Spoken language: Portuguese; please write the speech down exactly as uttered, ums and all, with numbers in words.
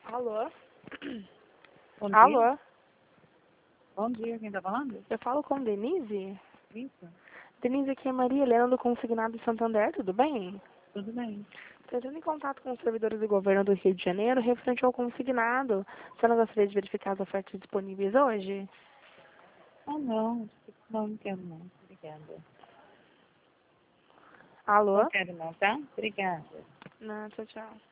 Alô? Bom Alô? dia. Bom dia, quem tá falando? Eu falo com Denise? Isso, Denise, aqui é Maria Helena do Consignado de Santander, tudo bem? tudo bem. Estou entrando em contato com os servidores do governo do Rio de Janeiro referente ao consignado. Você não gostaria de verificar as ofertas disponíveis hoje? Ah, não, não, não quero não. Obrigada. Alô? Não quero não, tá? Obrigada. Não, tchau, tchau.